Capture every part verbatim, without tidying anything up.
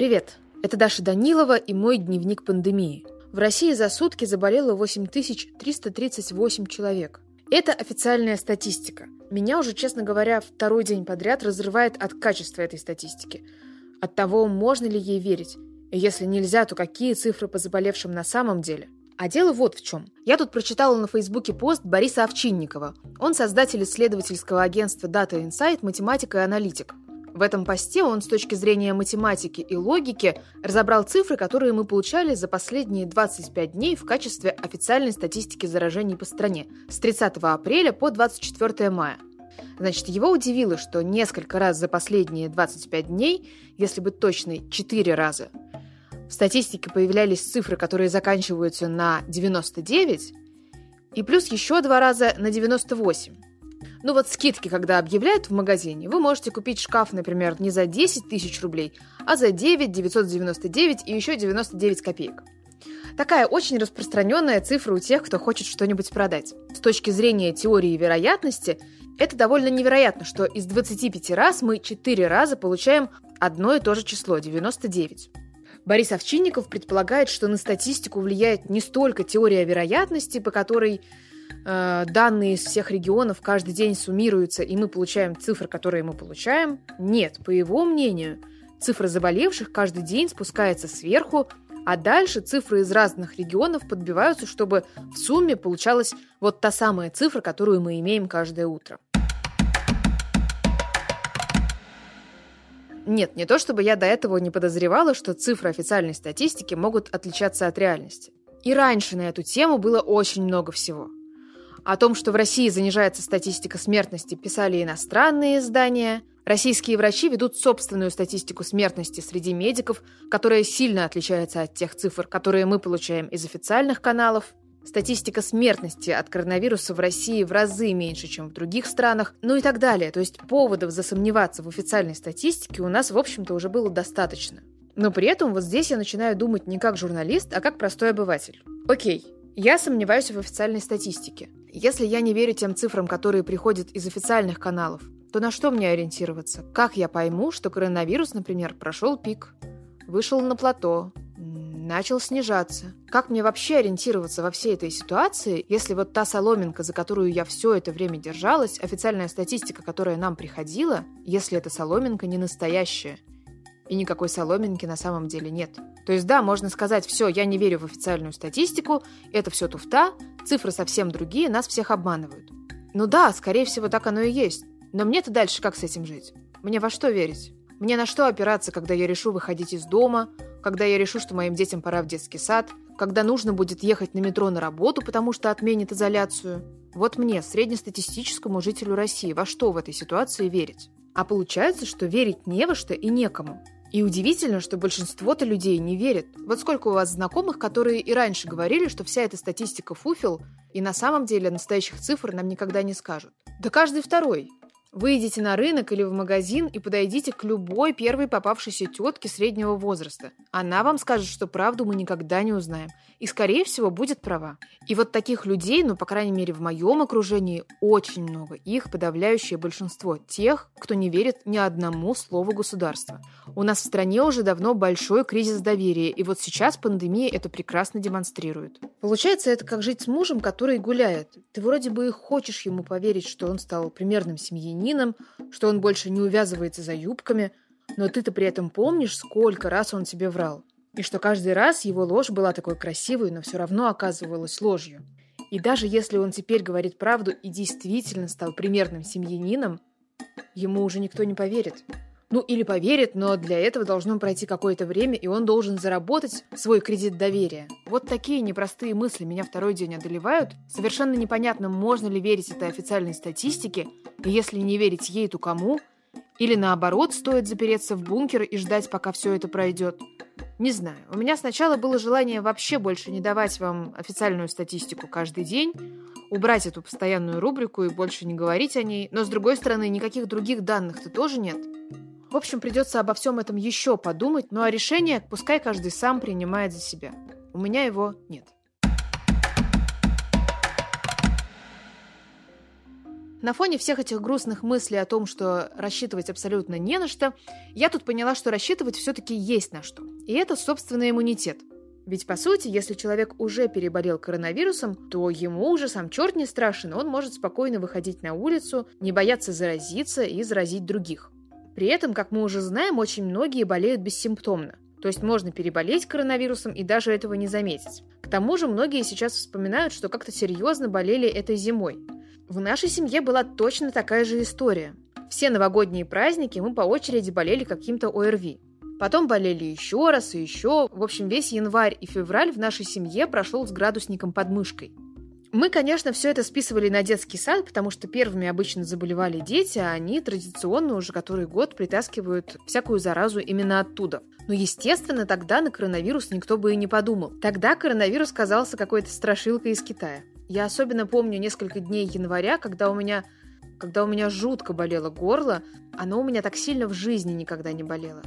Привет, это Даша Данилова и мой дневник пандемии. В России за сутки заболело восемь тысяч триста тридцать восемь человек. Это официальная статистика. Меня уже, честно говоря, второй день подряд разрывает от качества этой статистики. От того, можно ли ей верить. И если нельзя, то какие цифры по заболевшим на самом деле? А дело вот в чем. Я тут прочитала на Фейсбуке пост Бориса Овчинникова. Он создатель исследовательского агентства Data Insight, математик и аналитик. В этом посте он с точки зрения математики и логики разобрал цифры, которые мы получали за последние двадцать пять дней в качестве официальной статистики заражений по стране с тридцатого апреля по двадцать четвёртого мая. Значит, его удивило, что несколько раз за последние двадцать пять дней, если быть точной, четыре раза, в статистике появлялись цифры, которые заканчиваются на девяносто девять, и плюс еще два раза на девяносто восемь. Ну вот скидки, когда объявляют в магазине, вы можете купить шкаф, например, не за десять тысяч рублей, а за девять тысяч девятьсот девяносто девять и еще девяносто девять копеек. Такая очень распространенная цифра у тех, кто хочет что-нибудь продать. С точки зрения теории вероятности, это довольно невероятно, что из двадцати пяти раз мы четыре раза получаем одно и то же число – девяносто девять. Борис Овчинников предполагает, что на статистику влияет не столько теория вероятности, по которой э, данные из всех регионов каждый день суммируются, и мы получаем цифры, которые мы получаем. Нет, по его мнению, цифра заболевших каждый день спускается сверху, а дальше цифры из разных регионов подбиваются, чтобы в сумме получалась вот та самая цифра, которую мы имеем каждое утро. Нет, не то чтобы я до этого не подозревала, что цифры официальной статистики могут отличаться от реальности. И раньше на эту тему было очень много всего. О том, что в России занижается статистика смертности, писали иностранные издания. Российские врачи ведут собственную статистику смертности среди медиков, которая сильно отличается от тех цифр, которые мы получаем из официальных каналов. Статистика смертности от коронавируса в России в разы меньше, чем в других странах, ну и так далее. То есть поводов засомневаться в официальной статистике у нас, в общем-то, уже было достаточно. Но при этом вот здесь я начинаю думать не как журналист, а как простой обыватель. Окей, я сомневаюсь в официальной статистике. Если я не верю тем цифрам, которые приходят из официальных каналов, то на что мне ориентироваться? Как я пойму, что коронавирус, например, прошел пик, вышел на плато, начал снижаться? Как мне вообще ориентироваться во всей этой ситуации, если вот та соломинка, за которую я все это время держалась, официальная статистика, которая нам приходила, если эта соломинка не настоящая? И никакой соломинки на самом деле нет. То есть да, можно сказать, все, я не верю в официальную статистику, это все туфта, цифры совсем другие, нас всех обманывают. Ну да, скорее всего, так оно и есть. Но мне-то дальше как с этим жить? Мне во что верить? Мне на что опираться, когда я решу выходить из дома, когда я решу, что моим детям пора в детский сад, когда нужно будет ехать на метро на работу, потому что отменят изоляцию? Вот мне, среднестатистическому жителю России, во что в этой ситуации верить? А получается, что верить не во что и некому. И удивительно, что большинство-то людей не верит. Вот сколько у вас знакомых, которые и раньше говорили, что вся эта статистика фуфел, и на самом деле настоящих цифр нам никогда не скажут. Да каждый второй. Вы идите на рынок или в магазин и подойдите к любой первой попавшейся тетке среднего возраста. Она вам скажет, что правду мы никогда не узнаем. И, скорее всего, будет права. И вот таких людей, ну, по крайней мере, в моем окружении очень много. Их подавляющее большинство. Тех, кто не верит ни одному слову государства. У нас в стране уже давно большой кризис доверия. И вот сейчас пандемия это прекрасно демонстрирует. Получается, это как жить с мужем, который гуляет. Ты вроде бы и хочешь ему поверить, что он стал примерным семьянином, что он больше не увязывается за юбками, но ты-то при этом помнишь, сколько раз он тебе врал. И что каждый раз его ложь была такой красивой, но все равно оказывалась ложью. И даже если он теперь говорит правду и действительно стал примерным семьянином, ему уже никто не поверит. Ну или поверит, но для этого должно пройти какое-то время, и он должен заработать свой кредит доверия. Вот такие непростые мысли меня второй день одолевают. Совершенно непонятно, можно ли верить этой официальной статистике, и если не верить ей, то кому? Или наоборот, стоит запереться в бункер и ждать, пока все это пройдет? Не знаю. У меня сначала было желание вообще больше не давать вам официальную статистику каждый день, убрать эту постоянную рубрику и больше не говорить о ней, но с другой стороны, никаких других данных-то тоже нет. В общем, придется обо всем этом еще подумать, ну а решение пускай каждый сам принимает за себя. У меня его нет. На фоне всех этих грустных мыслей о том, что рассчитывать абсолютно не на что, я тут поняла, что рассчитывать все-таки есть на что. И это, собственно, иммунитет. Ведь, по сути, если человек уже переболел коронавирусом, то ему уже сам черт не страшен, он может спокойно выходить на улицу, не бояться заразиться и заразить других. При этом, как мы уже знаем, очень многие болеют бессимптомно. То есть можно переболеть коронавирусом и даже этого не заметить. К тому же многие сейчас вспоминают, что как-то серьезно болели этой зимой. В нашей семье была точно такая же история. Все новогодние праздники мы по очереди болели каким-то ОРВИ. Потом болели еще раз и еще. В общем, весь январь и февраль в нашей семье прошел с градусником под мышкой. Мы, конечно, все это списывали на детский сад, потому что первыми обычно заболевали дети, а они традиционно уже который год притаскивают всякую заразу именно оттуда. Но, естественно, тогда на коронавирус никто бы и не подумал. Тогда коронавирус казался какой-то страшилкой из Китая. Я особенно помню несколько дней января, когда у меня, когда у меня жутко болело горло. Оно у меня так сильно в жизни никогда не болело.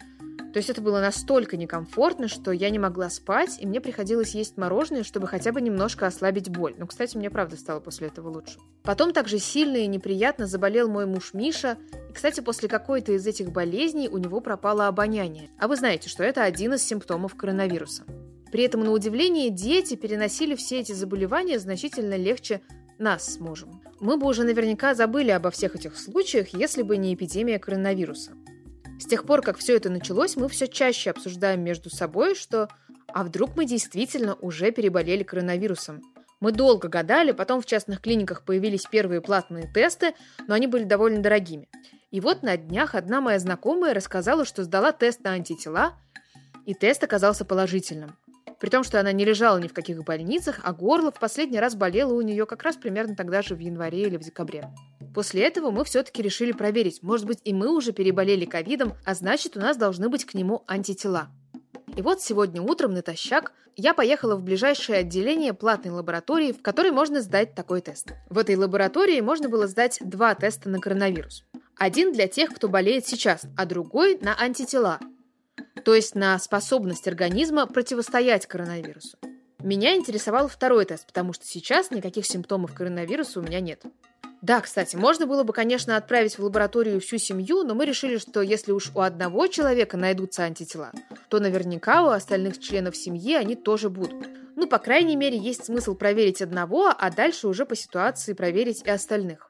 То есть это было настолько некомфортно, что я не могла спать, и мне приходилось есть мороженое, чтобы хотя бы немножко ослабить боль. Но, кстати, мне правда стало после этого лучше. Потом также сильно и неприятно заболел мой муж Миша. И, кстати, после какой-то из этих болезней у него пропало обоняние. А вы знаете, что это один из симптомов коронавируса. При этом, на удивление, дети переносили все эти заболевания значительно легче нас с мужем. Мы бы уже наверняка забыли обо всех этих случаях, если бы не эпидемия коронавируса. С тех пор, как все это началось, мы все чаще обсуждаем между собой, что «а вдруг мы действительно уже переболели коронавирусом?». Мы долго гадали, потом в частных клиниках появились первые платные тесты, но они были довольно дорогими. И вот на днях одна моя знакомая рассказала, что сдала тест на антитела, и тест оказался положительным. При том, что она не лежала ни в каких больницах, а горло в последний раз болело у нее как раз примерно тогда же в январе или в декабре. После этого мы все-таки решили проверить, может быть, и мы уже переболели ковидом, а значит, у нас должны быть к нему антитела. И вот сегодня утром натощак я поехала в ближайшее отделение платной лаборатории, в которой можно сдать такой тест. В этой лаборатории можно было сдать два теста на коронавирус. Один для тех, кто болеет сейчас, а другой на антитела, то есть на способность организма противостоять коронавирусу. Меня интересовал второй тест, потому что сейчас никаких симптомов коронавируса у меня нет. Да, кстати, можно было бы, конечно, отправить в лабораторию всю семью, но мы решили, что если уж у одного человека найдутся антитела, то наверняка у остальных членов семьи они тоже будут. Ну, по крайней мере, есть смысл проверить одного, а дальше уже по ситуации проверить и остальных.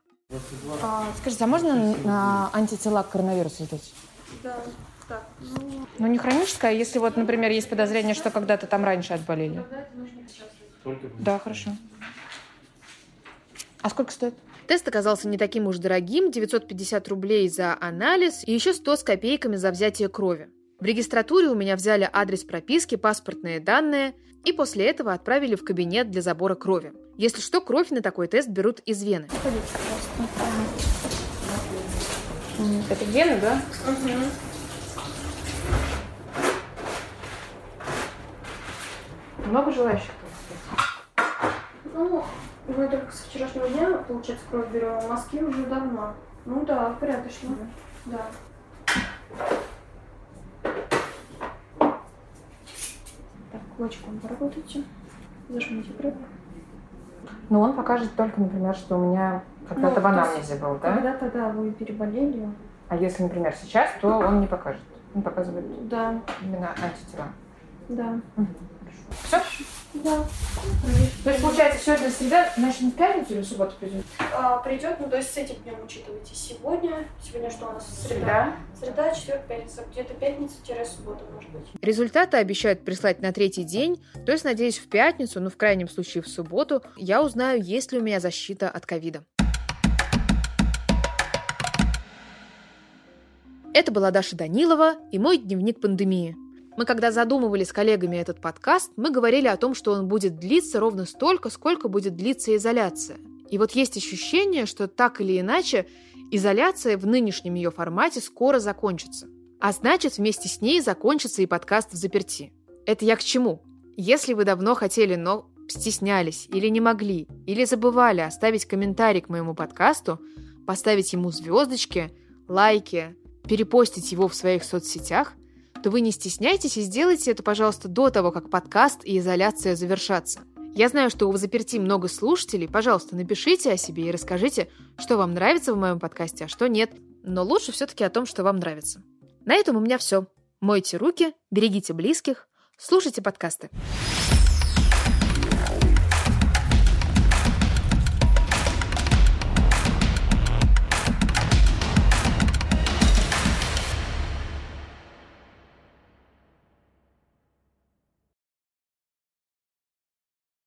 А, скажите, а можно на антитела к коронавирусу сдать? Да, так. Ну, ну, не хроническое, если вот, например, есть подозрение, что когда-то там раньше отболели. Да, хорошо. А сколько стоит? Тест оказался не таким уж дорогим, девятьсот пятьдесят рублей за анализ и еще сто с копейками за взятие крови. В регистратуре у меня взяли адрес прописки, паспортные данные и после этого отправили в кабинет для забора крови. Если что, кровь на такой тест берут из вены. Это вены, да? угу. Много желающих? Ну, мы только с вчерашнего дня, получается, кровь берем, в Москве уже давно. Ну да, порядочно. Mm-hmm. Да. Так, кулачком поработайте. Зажмите прямо. Ну, он покажет только, например, что у меня когда-то ну, в анамнезе был, да? Когда-то, да, вы переболели. А если, например, сейчас, то он не покажет. Он показывает да. именно антитела. Да. Угу. Все? Да. То есть, получается, сегодня среда, значит, не в пятницу или в субботу придет? А, придет, ну, то есть с этим днем учитывайте. Сегодня, сегодня что у нас? Среда. Среда, четверг, пятница. Где-то пятница-суббота, может быть. Результаты обещают прислать на третий день, то есть, надеюсь, в пятницу, но в крайнем случае в субботу, я узнаю, есть ли у меня защита от ковида. Это была Даша Данилова и мой дневник пандемии. Мы, когда задумывали с коллегами этот подкаст, мы говорили о том, что он будет длиться ровно столько, сколько будет длиться изоляция. И вот есть ощущение, что так или иначе изоляция в нынешнем ее формате скоро закончится. А значит, вместе с ней закончится и подкаст «Взаперти». Это я к чему? Если вы давно хотели, но стеснялись, или не могли, или забывали оставить комментарий к моему подкасту, поставить ему звездочки, лайки, перепостить его в своих соцсетях, то вы не стесняйтесь и сделайте это, пожалуйста, до того, как подкаст и изоляция завершатся. Я знаю, что у «Взаперти» много слушателей. Пожалуйста, напишите о себе и расскажите, что вам нравится в моем подкасте, а что нет. Но лучше все-таки о том, что вам нравится. На этом у меня все. Мойте руки, берегите близких, слушайте подкасты.